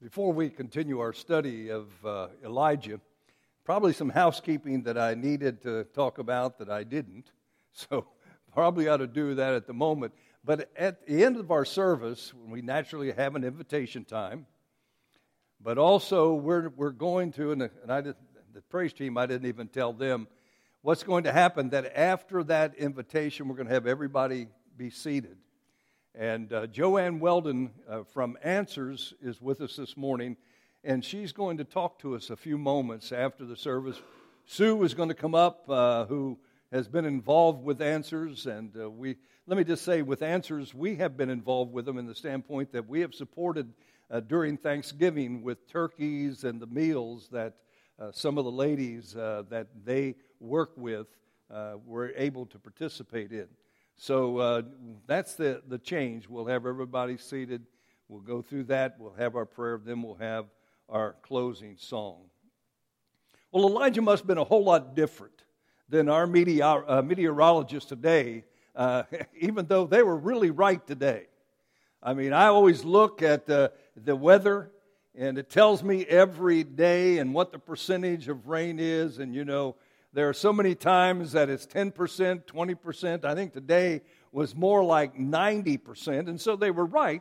Before we continue our study of Elijah, probably some housekeeping that I needed to talk about that I didn't. So probably ought to do that at the moment. But at the end of our service, we naturally have an invitation time. But also we're going to, and the praise team, I didn't even tell them what's going to happen, that after that invitation, we're going to have everybody be seated. And Joanne Weldon from Answers is with us this morning, and she's going to talk to us a few moments after the service. Sue is going to come up, who has been involved with Answers, and let me just say, with Answers, we have been involved with them in the standpoint that we have supported during Thanksgiving with turkeys and the meals that some of the ladies that they work with were able to participate in. So that's the change. We'll have everybody seated. We'll go through that. We'll have our prayer. Then we'll have our closing song. Well, Elijah must have been a whole lot different than our meteorologists today, even though they were really right today. I mean, I always look at the weather, and it tells me every day and what the percentage of rain is, and you know, there are so many times that it's 10%, 20%. I think today was more like 90%, and so they were right.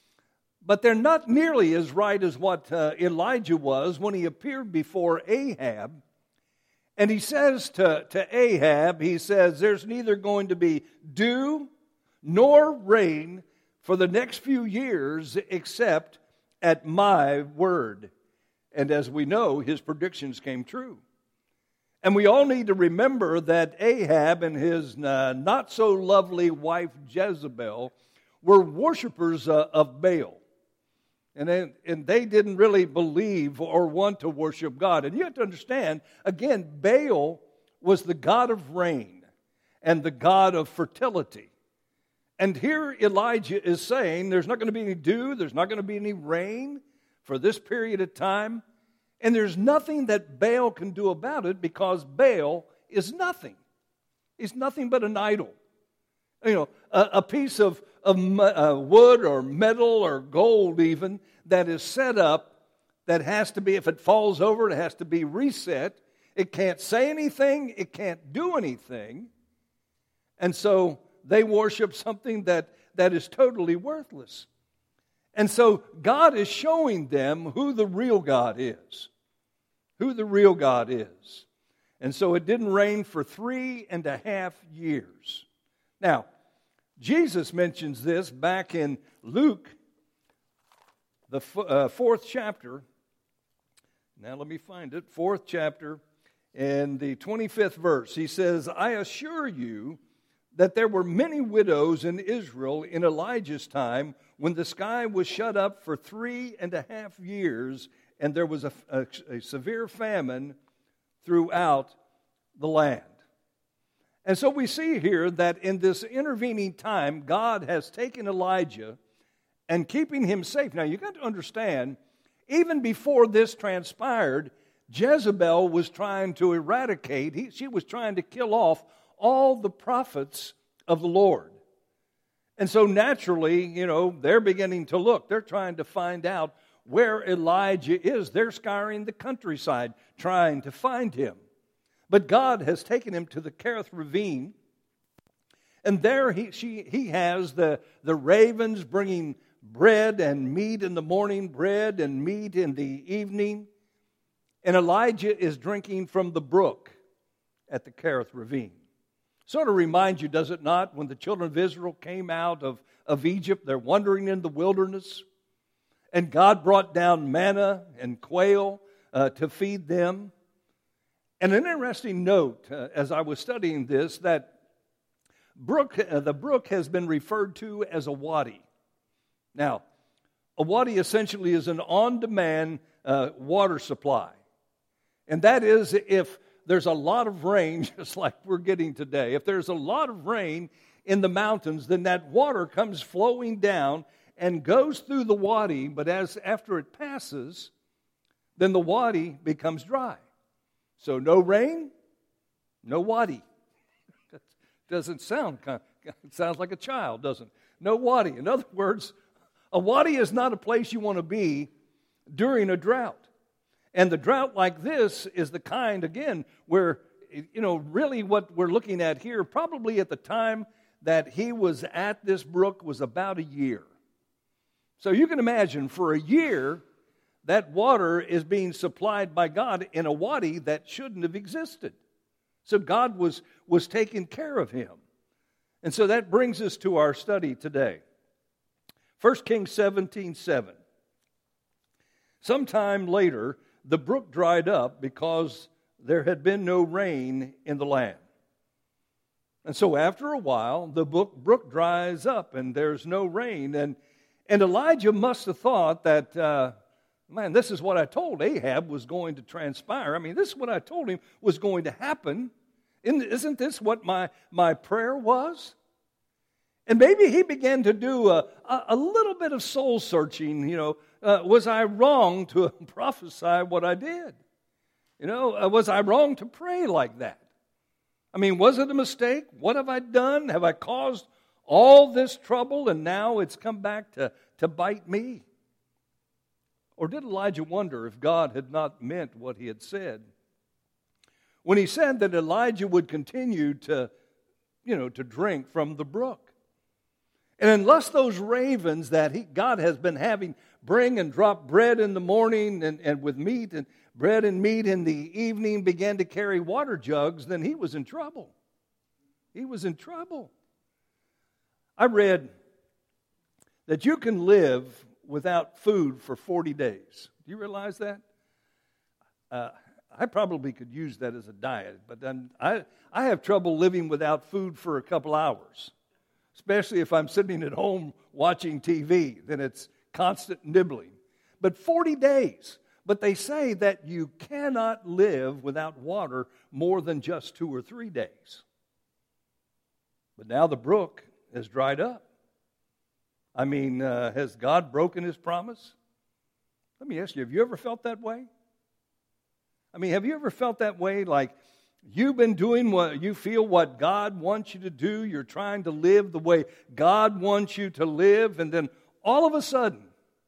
But they're not nearly as right as what Elijah was when he appeared before Ahab. And he says to Ahab, he says, there's neither going to be dew nor rain for the next few years except at my word. And as we know, his predictions came true. And we all need to remember that Ahab and his not-so-lovely wife Jezebel were worshipers of Baal. And they didn't really believe or want to worship God. And you have to understand, again, Baal was the god of rain and the god of fertility. And here Elijah is saying there's not going to be any dew, there's not going to be any rain for this period of time. And there's nothing that Baal can do about it because Baal is nothing. He's nothing but an idol. You know, a piece of wood or metal or gold even that is set up that has to be, if it falls over, it has to be reset. It can't say anything. It can't do anything. And so they worship something that is totally worthless. And so God is showing them who the real God is. Who the real God is. And so it didn't rain for 3.5 years. Now, Jesus mentions this back in Luke, the 4th chapter. Now let me find it. 4th chapter and the 25th verse. He says, I assure you that there were many widows in Israel in Elijah's time when the sky was shut up for 3.5 years and there was a severe famine throughout the land. And so we see here that in this intervening time, God has taken Elijah and keeping him safe. Now, you've got to understand, even before this transpired, Jezebel was trying to eradicate, she was trying to kill off all the prophets of the Lord. And so naturally, you know, they're beginning to look. They're trying to find out where Elijah is. They're scouring the countryside trying to find him. But God has taken him to the Kerith ravine, and there he has the ravens bringing bread and meat in the morning, bread and meat in the evening, and Elijah is drinking from the brook at the Kerith ravine. Sort of reminds you, does it not, when the children of Israel came out of Egypt, they're wandering in the wilderness, and God brought down manna and quail to feed them. And an interesting note, as I was studying this, that the brook has been referred to as a wadi. Now, a wadi essentially is an on-demand water supply. And that is if there's a lot of rain, just like we're getting today, if there's a lot of rain in the mountains, then that water comes flowing down and goes through the wadi, but after it passes, then the wadi becomes dry. So no rain, no wadi. Doesn't sound, it sounds like a child, doesn't it? No wadi. In other words, a wadi is not a place you want to be during a drought. And the drought like this is the kind, again, where, really what we're looking at here, probably at the time that he was at this brook was about a year. So you can imagine, for a year, that water is being supplied by God in a wadi that shouldn't have existed. So God was taking care of him. And so that brings us to our study today. 1 Kings 17:7. Sometime later, the brook dried up because there had been no rain in the land. And so after a while, the brook dries up and there's no rain. And Elijah must have thought that, man, this is what I told Ahab was going to transpire. I mean, this is what I told him was going to happen. Isn't this what my prayer was? And maybe he began to do a little bit of soul searching. Was I wrong to prophesy what I did? Was I wrong to pray like that? I mean, was it a mistake? What have I done? Have I caused all this trouble and now it's come back to bite me? Or did Elijah wonder if God had not meant what he had said? When he said that Elijah would continue to drink from the brook. And unless those ravens that God has been having bring and drop bread in the morning and with meat and bread and meat in the evening began to carry water jugs, then he was in trouble. He was in trouble. I read that you can live without food for 40 days. Do you realize that? I probably could use that as a diet, but I have trouble living without food for a couple hours, especially if I'm sitting at home watching TV, then it's constant nibbling. But 40 days. But they say that you cannot live without water more than just 2 or 3 days. But now the brook has dried up. I mean, has God broken his promise? Let me ask you, have you ever felt that way? I mean, have you ever felt that way, like you've been doing what you feel what God wants you to do, you're trying to live the way God wants you to live, and then all of a sudden,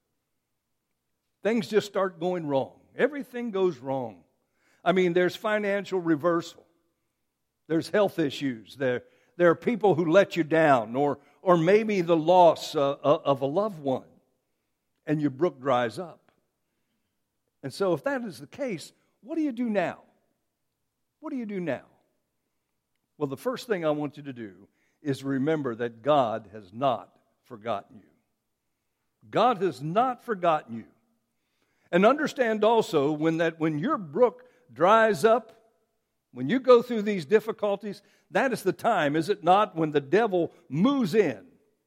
things just start going wrong. Everything goes wrong. I mean, there's financial reversal. There's health issues. There are people who let you down, or maybe the loss of a loved one, and your brook dries up. And so if that is the case, what do you do now? What do you do now? Well, the first thing I want you to do is remember that God has not forgotten you. God has not forgotten you. And understand also when your brook dries up, when you go through these difficulties, that is the time, is it not, when the devil moves in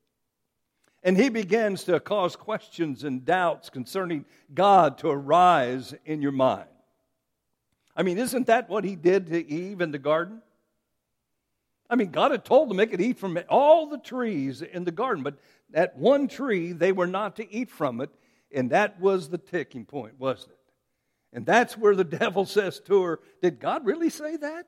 and he begins to cause questions and doubts concerning God to arise in your mind. I mean, isn't that what he did to Eve in the garden? I mean, God had told them they could eat from all the trees in the garden, but that one tree, they were not to eat from it, and that was the ticking point, wasn't it? And that's where the devil says to her, did God really say that?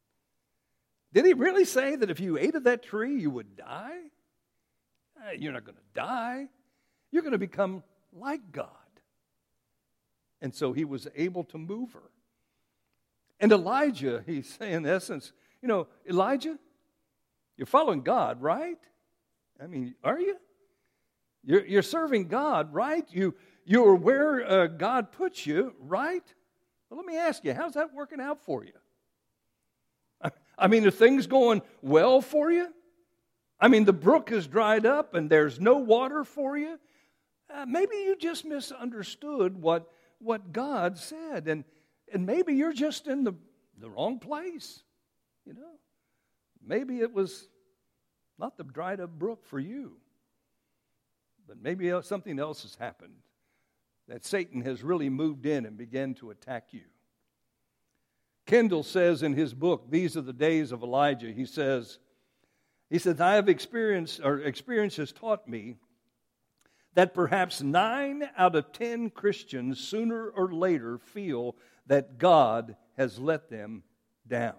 Did he really say that if you ate of that tree, you would die? You're not going to die. You're going to become like God. And so he was able to move her. And Elijah, he's saying in essence, Elijah, you're following God, right? I mean, are you? You're serving God, right? You're where God puts you, right? Well, let me ask you, how's that working out for you? I mean, are things going well for you? I mean, the brook has dried up and there's no water for you. Maybe you just misunderstood what God said, and maybe you're just in the wrong place. Maybe it was not the dried up brook for you. But maybe something else has happened, that Satan has really moved in and began to attack you. Kendall says in his book, These Are the Days of Elijah, he says, I have experience has taught me that perhaps 9 out of 10 Christians sooner or later feel that God has let them down.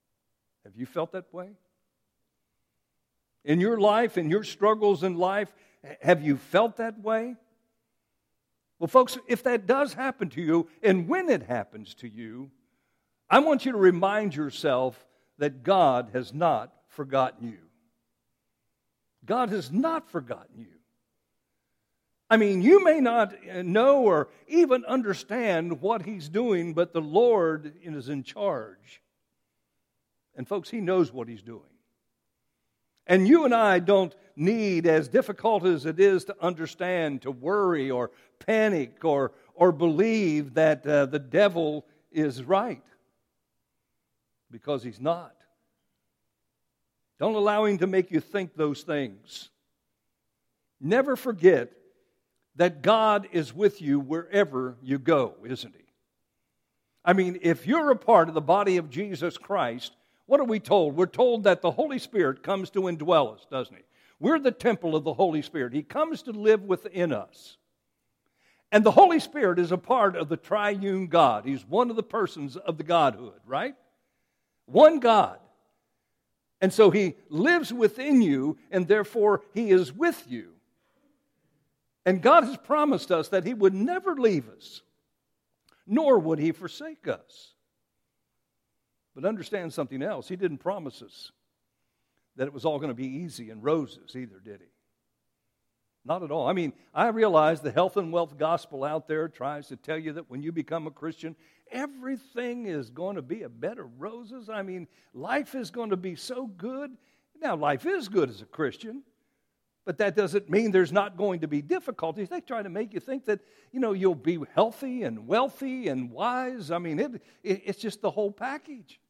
Have you felt that way? In your life, in your struggles in life, Have you felt that way? Well, folks, if that does happen to you, and when it happens to you, I want you to remind yourself that God has not forgotten you. God has not forgotten you. I mean, you may not know or even understand what He's doing, but the Lord is in charge. And folks, He knows what He's doing. And you and I don't need, as difficult as it is to understand, to worry or panic or believe that the devil is right. Because he's not. Don't allow him to make you think those things. Never forget that God is with you wherever you go, isn't He? I mean, if you're a part of the body of Jesus Christ, what are we told? We're told that the Holy Spirit comes to indwell us, doesn't He? We're the temple of the Holy Spirit. He comes to live within us. And the Holy Spirit is a part of the triune God. He's one of the persons of the Godhood, right? One God. And so He lives within you, and therefore He is with you. And God has promised us that He would never leave us, nor would He forsake us. But understand something else. He didn't promise us that it was all going to be easy and roses either, did He? Not at all. I mean, I realize the health and wealth gospel out there tries to tell you that when you become a Christian, everything is going to be a bed of roses. I mean, life is going to be so good. Now, life is good as a Christian, but that doesn't mean there's not going to be difficulties. They try to make you think that, you'll be healthy and wealthy and wise. I mean, it's just the whole package.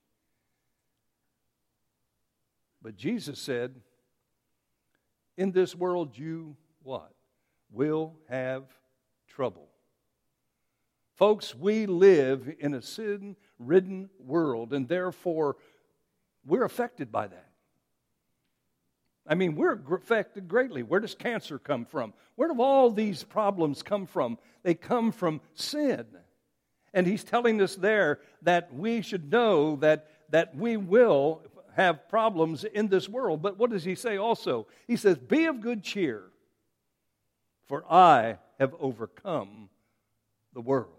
But Jesus said, in this world you, what? Will have trouble. Folks, we live in a sin-ridden world, and therefore we're affected by that. I mean, we're affected greatly. Where does cancer come from? Where do all these problems come from? They come from sin. And He's telling us there that we should know that we will have problems in this world. But what does He say also? He says, be of good cheer, for I have overcome the world.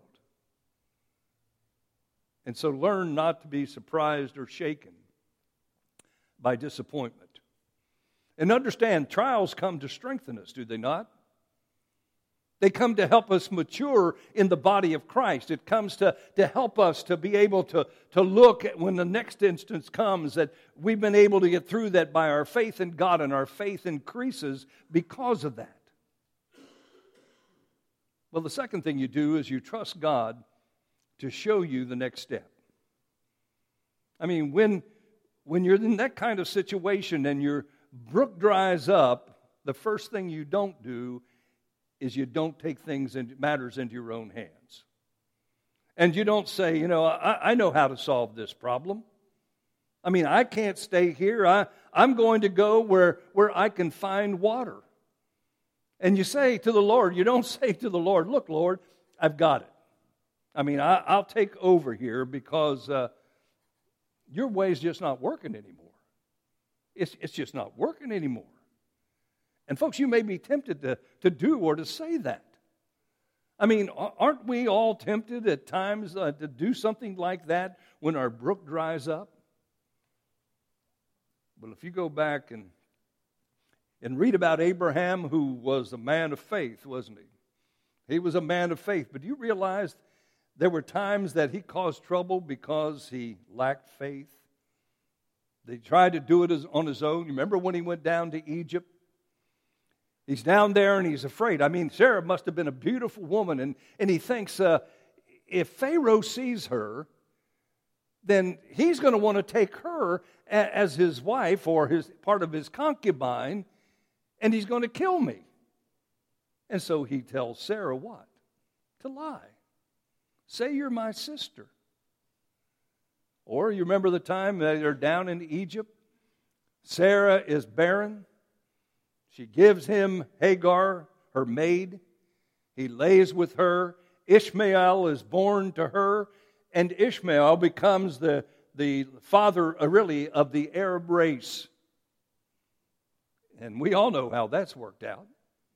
And so learn not to be surprised or shaken by disappointment. And understand, trials come to strengthen us, do they not? They come to help us mature in the body of Christ. It comes to help us to be able to look at when the next instance comes that we've been able to get through that by our faith in God, and our faith increases because of that. Well, the second thing you do is you trust God to show you the next step. I mean, when you're in that kind of situation and your brook dries up, the first thing you don't do is you don't take matters into your own hands. And you don't say, I know how to solve this problem. I mean, I can't stay here. I'm going to go where I can find water. And you say to the Lord, you don't say to the Lord, look, Lord, I've got it. I mean, I'll take over here because your way's just not working anymore. It's just not working anymore. And folks, you may be tempted to do or to say that. I mean, aren't we all tempted at times to do something like that when our brook dries up? Well, if you go back and read about Abraham, who was a man of faith, wasn't he? He was a man of faith. But do you realize there were times that he caused trouble because he lacked faith? They tried to do it on his own. You remember when he went down to Egypt? He's down there and he's afraid. I mean, Sarah must have been a beautiful woman. And he thinks if Pharaoh sees her, then he's going to want to take her as his wife or his part of his concubine, and he's going to kill me. And so he tells Sarah what? To lie. Say you're my sister. Or you remember the time that they're down in Egypt? Sarah is barren. She gives him Hagar, her maid. He lays with her. Ishmael is born to her. And Ishmael becomes the father, really, of the Arab race. And we all know how that's worked out.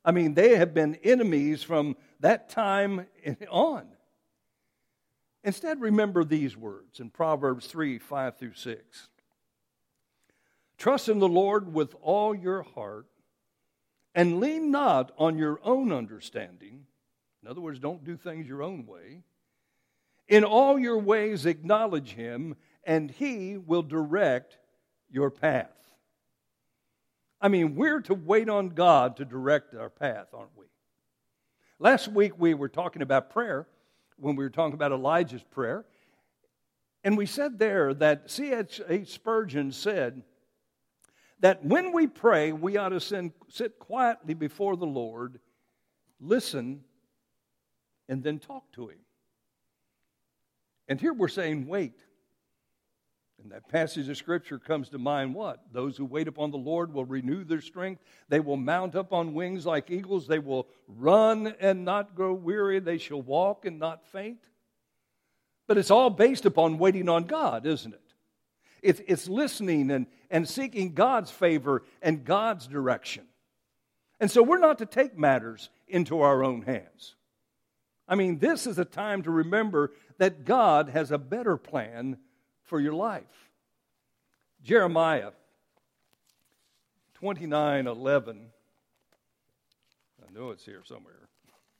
I mean, they have been enemies from that time on. Instead, remember these words in Proverbs 3, 5 through 6. Trust in the Lord with all your heart, and lean not on your own understanding. In other words, don't do things your own way. In all your ways acknowledge Him, and He will direct your path. I mean, we're to wait on God to direct our path, aren't we? Last week we were talking about prayer, when we were talking about Elijah's prayer, and we said there that C.H. Spurgeon said that when we pray, we ought to sit quietly before the Lord, listen, and then talk to Him. And here we're saying, wait. And that passage of Scripture comes to mind what? Those who wait upon the Lord will renew their strength. They will mount up on wings like eagles. They will run and not grow weary. They shall walk and not faint. But it's all based upon waiting on God, isn't it? It's listening and seeking God's favor and God's direction. And so we're not to take matters into our own hands. I mean, this is a time to remember that God has a better plan for your life. Jeremiah 29:11. I know it's here somewhere.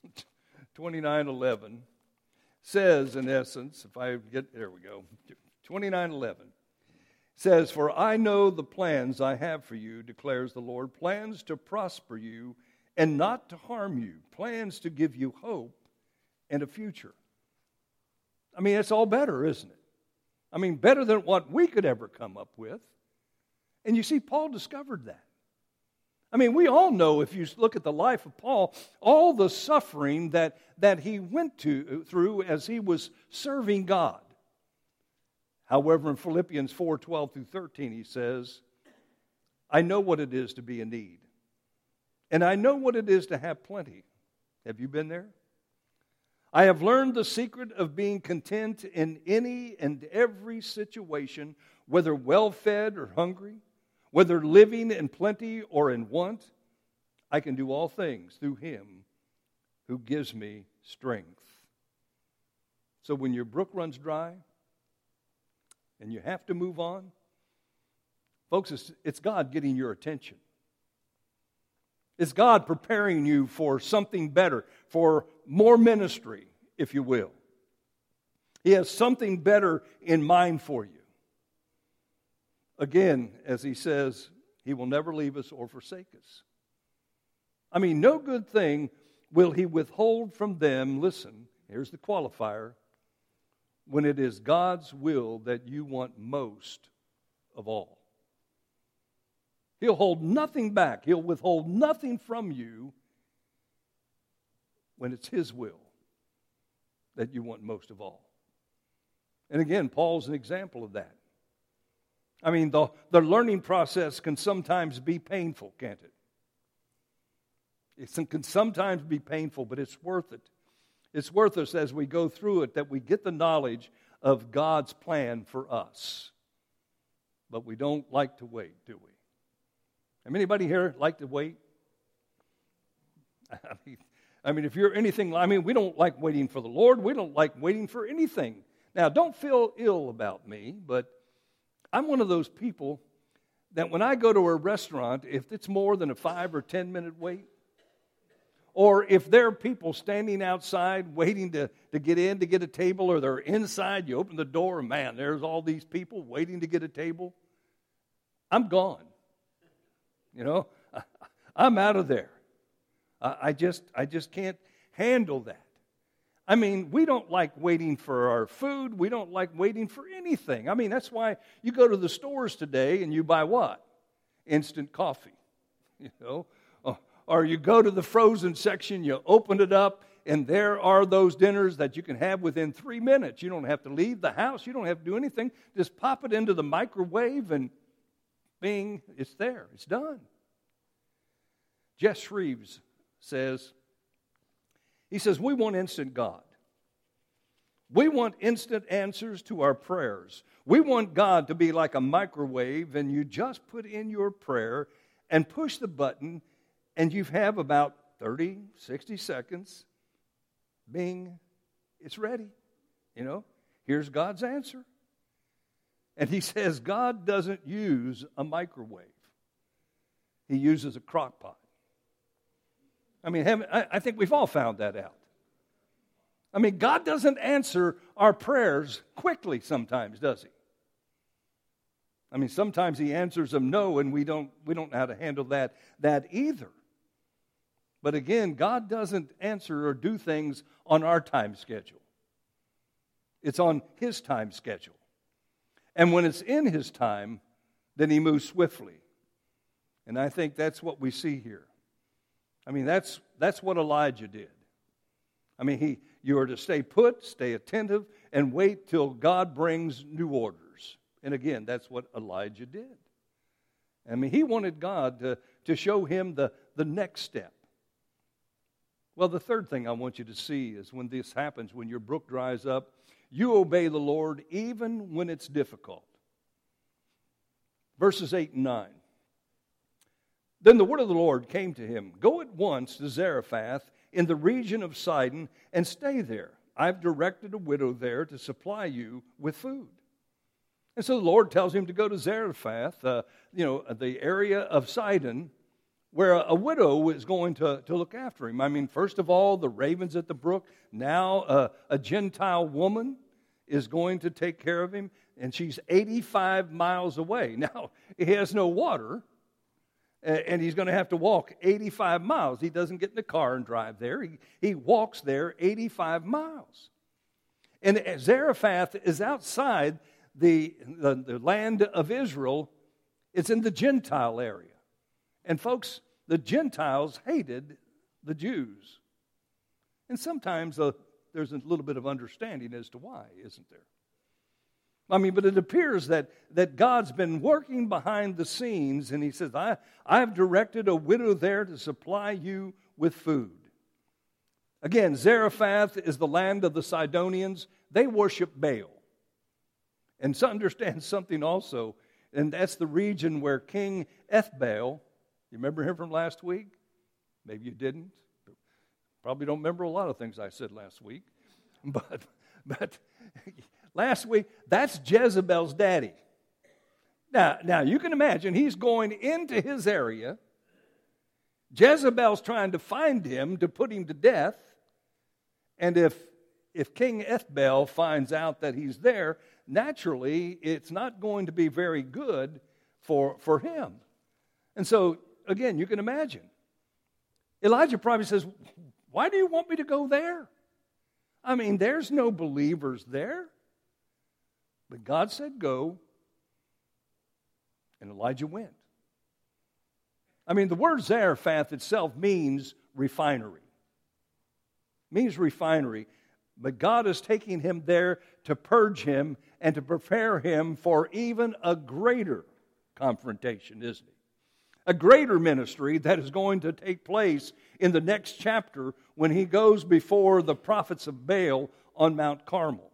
29:11 says, in essence, there we go. 29:11 says, "For I know the plans I have for you, declares the Lord, plans to prosper you and not to harm you, plans to give you hope and a future." I mean, it's all better, isn't it? I mean, better than what we could ever come up with. And you see, Paul discovered that. I mean, we all know, if you look at the life of Paul, all the suffering that he went through as he was serving God. However, in Philippians 4:12 through 13, he says, "I know what it is to be in need, and I know what it is to have plenty." Have you been there? "I have learned the secret of being content in any and every situation, whether well-fed or hungry, whether living in plenty or in want. I can do all things through Him who gives me strength." So when your brook runs dry and you have to move on, folks, it's God getting your attention. It's God preparing you for something better, for more ministry, if you will. He has something better in mind for you. Again, as He says, He will never leave us or forsake us. I mean, no good thing will He withhold from them, listen, here's the qualifier, when it is God's will that you want most of all. He'll hold nothing back. He'll withhold nothing from you when it's His will that you want most of all. And again, Paul's an example of that. I mean, the learning process can sometimes be painful, can't it? It can sometimes be painful, but it's worth it. It's worth us as we go through it that we get the knowledge of God's plan for us. But we don't like to wait, do we? Anybody here like to wait? I mean, if you're anything, we don't like waiting for the Lord. We don't like waiting for anything. Now, don't feel ill about me, but I'm one of those people that when I go to a restaurant, if it's more than a 5 or 10 minute wait, or if there are people standing outside waiting to get in to get a table, or they're inside, you open the door, and man, there's all these people waiting to get a table, I'm gone. You know, I'm out of there. I just can't handle that. I mean, we don't like waiting for our food. We don't like waiting for anything. I mean, that's why you go to the stores today and you buy what? Instant coffee. You know, or you go to the frozen section, you open it up, and there are those dinners that you can have within 3 minutes. You don't have to leave the house. You don't have to do anything. Just pop it into the microwave and bing, it's there. It's done. Jess Shreves says, he says, we want instant God. We want instant answers to our prayers. We want God to be like a microwave, and you just put in your prayer and push the button, and you have about 30, 60 seconds, bing, it's ready. Here's God's answer. And he says God doesn't use a microwave. He uses a crock pot. I think we've all found that out. God doesn't answer our prayers quickly sometimes, does he? Sometimes he answers them no, and we don't know how to handle that either. But again, God doesn't answer or do things on our time schedule. It's on his time schedule. And when it's in his time, then he moves swiftly. And I think that's what we see here. That's what Elijah did. You are to stay put, stay attentive, and wait till God brings new orders. And again, that's what Elijah did. He wanted God to show him the next step. Well, the third thing I want you to see is when this happens, when your brook dries up, you obey the Lord even when it's difficult. Verses 8 and 9. Then the word of the Lord came to him, "Go at once to Zarephath in the region of Sidon and stay there. I've directed a widow there to supply you with food." And so the Lord tells him to go to Zarephath, the area of Sidon, where a widow is going to look after him. First of all, the ravens at the brook. Now a Gentile woman is going to take care of him, and she's 85 miles away. Now, he has no water, and he's going to have to walk 85 miles. He doesn't get in the car and drive there. He walks there 85 miles. And Zarephath is outside the land of Israel. It's in the Gentile area. And folks, the Gentiles hated the Jews. And sometimes there's a little bit of understanding as to why, isn't there? But it appears that God's been working behind the scenes, and he says, I've directed a widow there to supply you with food. Again, Zarephath is the land of the Sidonians. They worship Baal. And so understand something also, and that's the region where King Ethbaal, you remember him from last week? Maybe you didn't. Probably don't remember a lot of things I said last week. But last week, that's Jezebel's daddy. Now you can imagine he's going into his area. Jezebel's trying to find him to put him to death. And if King Ethbaal finds out that he's there, naturally, it's not going to be very good for him. And so, again, you can imagine. Elijah probably says, "Why do you want me to go there? There's no believers there." But God said go, and Elijah went. The word Zarephath itself means refinery. Means refinery. But God is taking him there to purge him and to prepare him for even a greater confrontation, isn't he? A greater ministry that is going to take place in the next chapter when he goes before the prophets of Baal on Mount Carmel.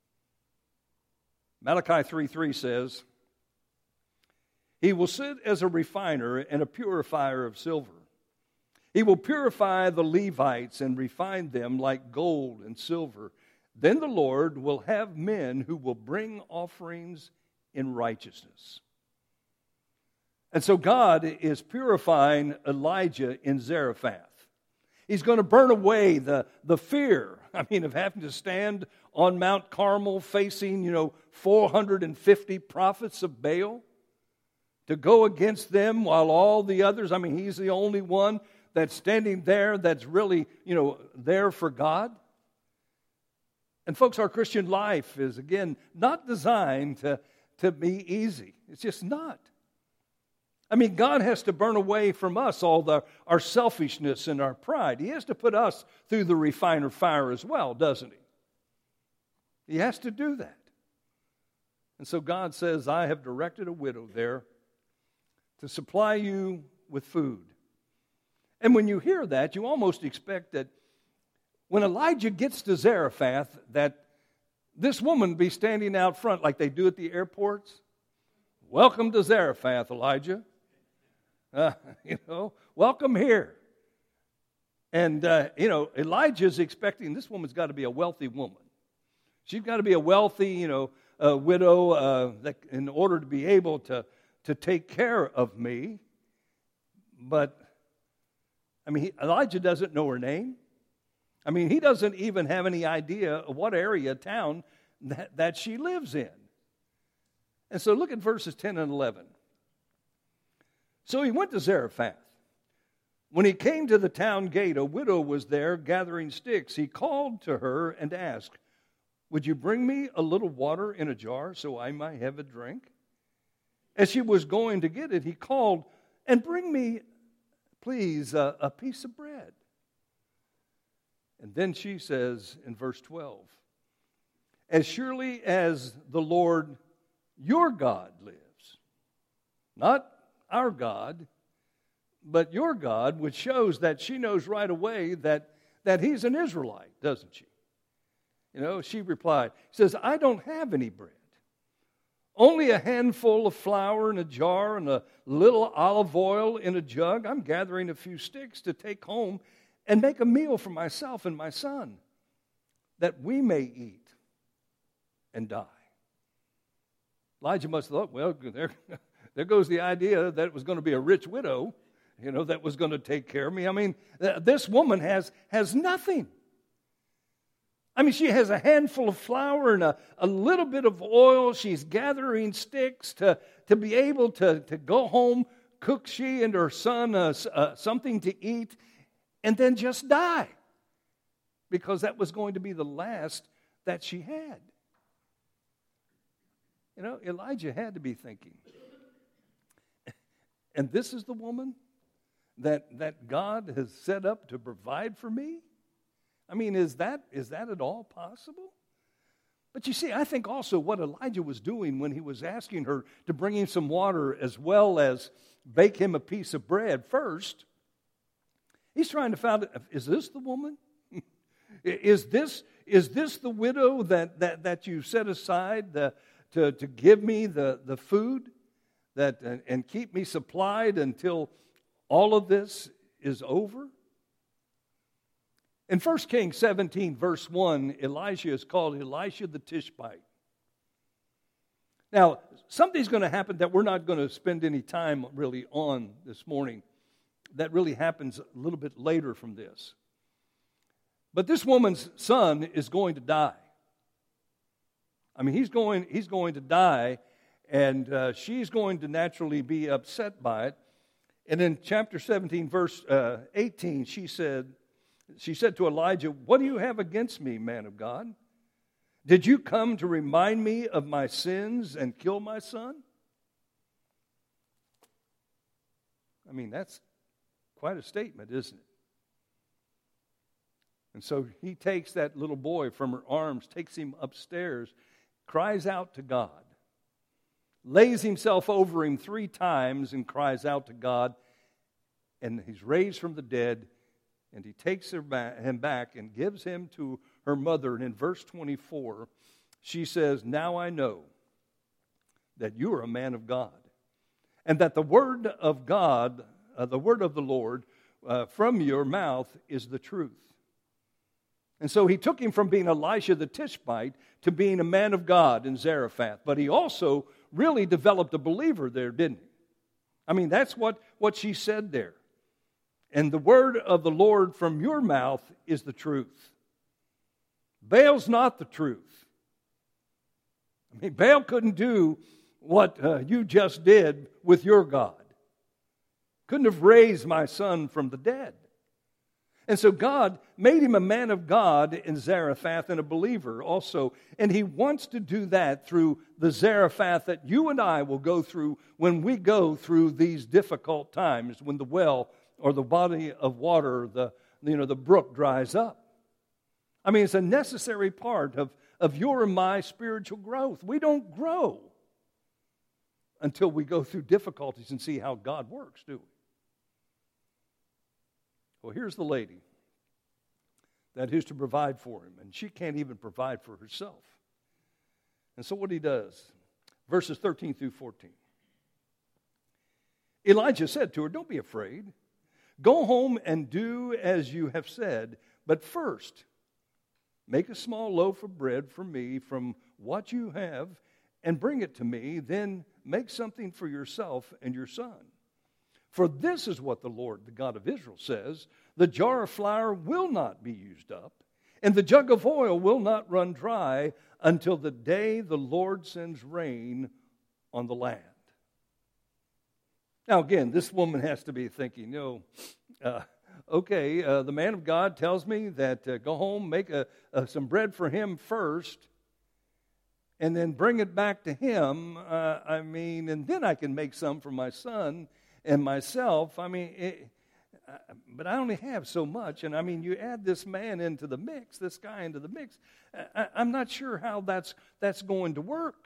Malachi 3:3 says, "He will sit as a refiner and a purifier of silver. He will purify the Levites and refine them like gold and silver. Then the Lord will have men who will bring offerings in righteousness." And so God is purifying Elijah in Zarephath. He's going to burn away the fear, of having to stand on Mount Carmel facing, 450 prophets of Baal, to go against them while all the others, he's the only one that's standing there that's really, there for God. And folks, our Christian life is, again, not designed to be easy. It's just not. God has to burn away from us all our selfishness and our pride. He has to put us through the refiner fire as well, doesn't he? He has to do that. And so God says, "I have directed a widow there to supply you with food." And when you hear that, you almost expect that when Elijah gets to Zarephath, that this woman be standing out front like they do at the airports. "Welcome to Zarephath, Elijah. Welcome here." And, Elijah's expecting this woman's got to be a wealthy woman. She's got to be a wealthy, widow that in order to be able to take care of me. But, Elijah doesn't know her name. He doesn't even have any idea of what area, town that she lives in. And so look at verses 10 and 11. So he went to Zarephath. When he came to the town gate, a widow was there gathering sticks. He called to her and asked, "Would you bring me a little water in a jar so I might have a drink?" As she was going to get it, he called, "And bring me, please, a piece of bread." And then she says in verse 12, "As surely as the Lord your God lives," not our God, but your God, which shows that she knows right away that he's an Israelite, doesn't she? She replied, says, "I don't have any bread. Only a handful of flour in a jar and a little olive oil in a jug. I'm gathering a few sticks to take home and make a meal for myself and my son, that we may eat and die." Elijah must have thought, well, there goes the idea that it was going to be a rich widow, that was going to take care of me. This woman has nothing. She has a handful of flour and a little bit of oil. She's gathering sticks to be able to go home, cook she and her son something to eat, and then just die, because that was going to be the last that she had. Elijah had to be thinking, and this is the woman that God has set up to provide for me? Is that at all possible? But you see, I think also what Elijah was doing when he was asking her to bring him some water as well as bake him a piece of bread first, he's trying to find out, is this the woman? Is this the widow that you set aside to give me the food and keep me supplied until all of this is over? In 1 Kings 17, verse 1, Elijah is called Elisha the Tishbite. Now, something's going to happen that we're not going to spend any time really on this morning. That really happens a little bit later from this. But this woman's son is going to die. He's going to die, and she's going to naturally be upset by it. And in chapter 17, verse 18, she said to Elijah, "What do you have against me, man of God? Did you come to remind me of my sins and kill my son?" That's quite a statement, isn't it? And so he takes that little boy from her arms, takes him upstairs, cries out to God, lays himself over him 3 times and cries out to God, and he's raised from the dead. And he takes him back and gives him to her mother. And in verse 24, she says, "Now I know that you are a man of God, and that the word of God, the word of the Lord from your mouth is the truth." And so he took him from being Elisha the Tishbite to being a man of God in Zarephath. But he also really developed a believer there, didn't he? That's what she said there. "And the word of the Lord from your mouth is the truth." Baal's not the truth. Baal couldn't do what you just did with your God. Couldn't have raised my son from the dead. And so God made him a man of God in Zarephath and a believer also. And he wants to do that through the Zarephath that you and I will go through when we go through these difficult times, when the well or the body of water, the brook dries up. It's a necessary part of your and my spiritual growth. We don't grow until we go through difficulties and see how God works, do we? Well, here's the lady that is to provide for him, and she can't even provide for herself. And so what he does, verses 13 through 14. Elijah said to her, "Don't be afraid. Go home and do as you have said, but first, make a small loaf of bread for me from what you have and bring it to me. Then make something for yourself and your son. For this is what the Lord, the God of Israel, says, the jar of flour will not be used up, and the jug of oil will not run dry until the day the Lord sends rain on the land. Now again, this woman has to be thinking, okay, the man of God tells me that go home, make some bread for him first, and then bring it back to him. And then I can make some for my son and myself. But I only have so much. And you add this man into the mix, this guy into the mix. I'm not sure how that's going to work.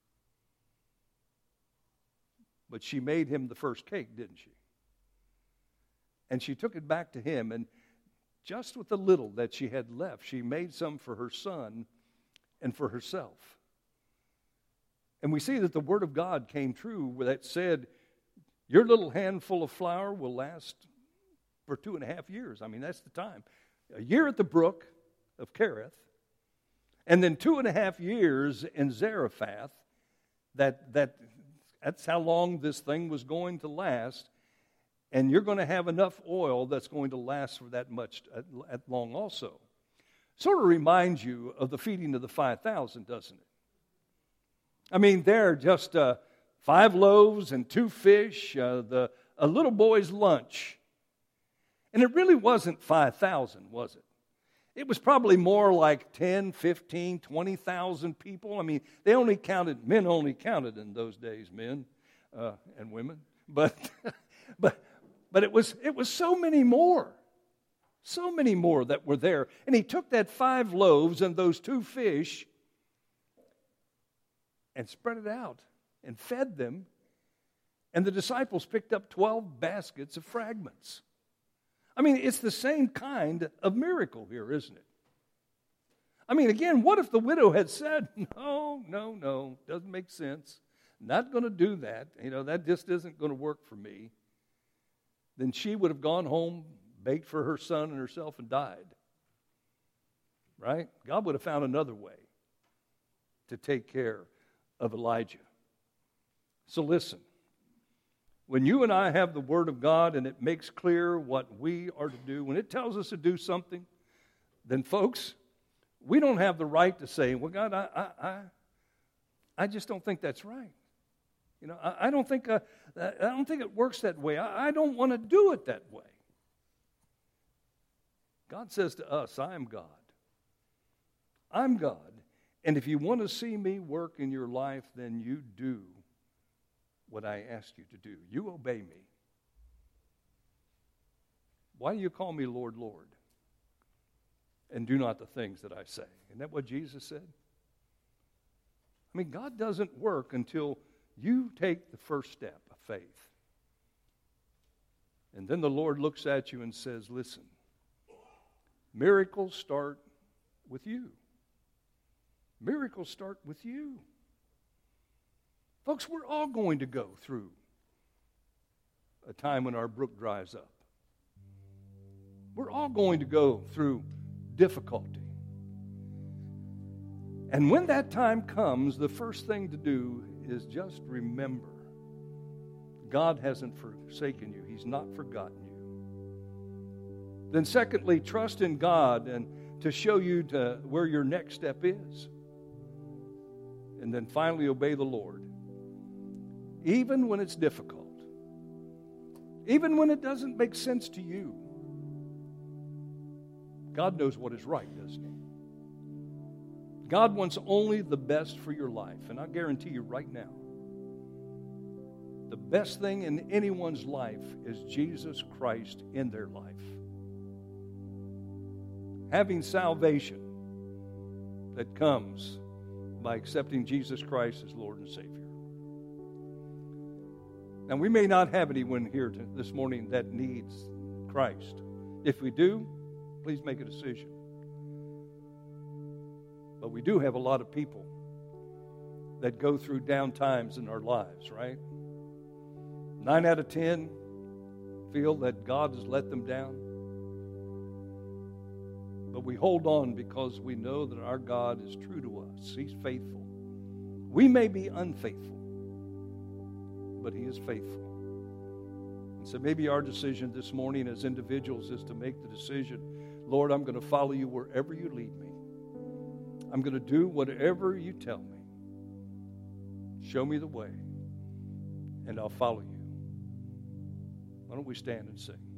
But she made him the first cake, didn't she? And she took it back to him, and just with the little that she had left, she made some for her son and for herself. And we see that the word of God came true that said, your little handful of flour will last for 2.5 years. That's the time. A year at the brook of Kerith, and then 2.5 years in Zarephath. That's how long this thing was going to last. And you're going to have enough oil that's going to last for that long also. Sort of reminds you of the feeding of the 5,000, doesn't it? They're just 5 loaves and 2 fish, a little boy's lunch. And it really wasn't 5,000, was it? It was probably more like 10, 15, 20,000 people. Men only counted in those days, men and women. But it was so many more that were there. And he took that 5 loaves and those 2 fish and spread it out and fed them. And the disciples picked up 12 baskets of fragments. It's the same kind of miracle here, isn't it? Again, what if the widow had said, no, doesn't make sense. Not going to do that. That just isn't going to work for me. Then she would have gone home, baked for her son and herself, and died. Right? God would have found another way to take care of Elijah. So listen. When you and I have the Word of God and it makes clear what we are to do, when it tells us to do something, then folks, we don't have the right to say, well, God, I just don't think that's right. I don't think it works that way. I don't want to do it that way. God says to us, I am God. I'm God. And if you want to see me work in your life, then you do what I asked you to do. You obey me. Why do you call me Lord, Lord, and do not the things that I say? Isn't that what Jesus said? God doesn't work until you take the first step of faith. And then the Lord looks at you and says, listen, miracles start with you. Miracles start with you. Folks, we're all going to go through a time when our brook dries up. We're all going to go through difficulty. And when that time comes, the first thing to do is just remember God hasn't forsaken you. He's not forgotten you. Then secondly, trust in God and to show you to where your next step is. And then finally, obey the Lord. Even when it's difficult. Even when it doesn't make sense to you. God knows what is right, doesn't He? God wants only the best for your life. And I guarantee you right now, the best thing in anyone's life is Jesus Christ in their life. Having salvation that comes by accepting Jesus Christ as Lord and Savior. Now, we may not have anyone here this morning that needs Christ. If we do, please make a decision. But we do have a lot of people that go through down times in our lives, right? 9 out of 10 feel that God has let them down. But we hold on because we know that our God is true to us. He's faithful. We may be unfaithful, but He is faithful. And so maybe our decision this morning as individuals is to make the decision, Lord, I'm going to follow you wherever you lead me. I'm going to do whatever you tell me. Show me the way, and I'll follow you. Why don't we stand and sing?